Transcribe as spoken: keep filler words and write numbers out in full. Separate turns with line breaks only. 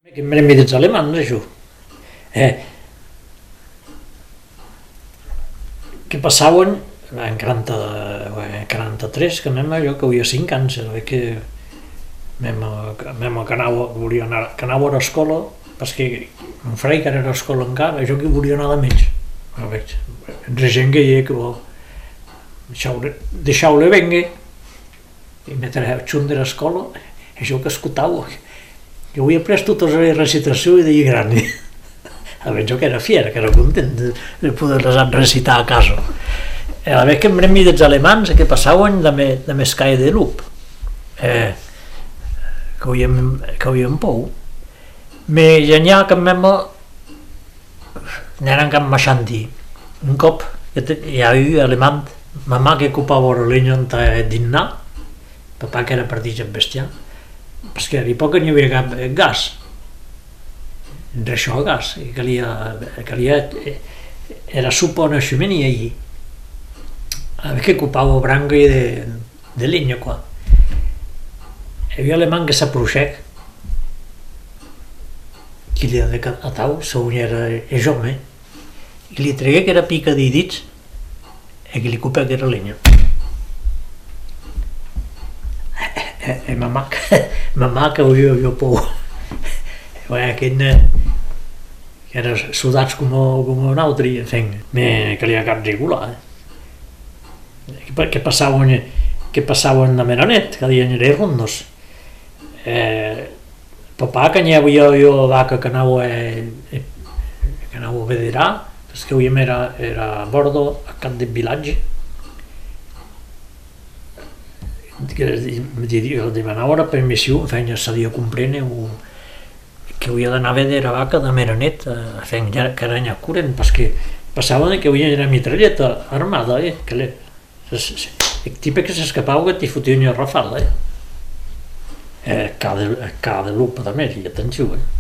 Que m'he dels alemans, això. Eh, que passaven, en quaranta, en quaranta-tres, que anem allò, que havia cinc anys, que anem que anava, volia anar, que anava a l'escola, perquè un frei que era a l'escola encara, jo que volia anar de menys. La gent que hi ha que vol, deixeu-le venir, i mentre xunt de l'escola, això que escoltava, jo havia après tota la recitació i deia gran. A veure, jo que era fier, que era content de poder recitar a casa. A veure, que em remi dels alemans que passaven de més caia de lup, que havien por. Me genial que m'hem n'eren cap maxanti. Un cop hi havia alemany, mamà que ocupava la leña on dinar, papà que era partit en bestiar, perquè a l'època n'hi havia cap gas, d'això gas, calia, era sopa a una xemenia allí, que ocupava branca de leña, qua. Hi havia alemany que s'aproxec, que li deia a tau, sa unyera és home, i li tregué que era pica de dits, i que li ocupava que era leña. E mamà, mamà que havia por, que eren sudats com un altre, en fi, me calia cap regular. Que passaven, que passaven a Meranet, que deien eren rondos. Papà que n'hi havia jo vaca que anava que anava a vederar, perquè havíem era a bordo, a cap del vilatge, que demanava la permissió, feia s'havia comprendre que havia d'anar a veure la vaca de Meranet, que era allà corrent, perquè passaven que havia una mitralleta armada, que el tipus que s'escapava que t'hi fotia una rafada, cada lupa de més, i atenció.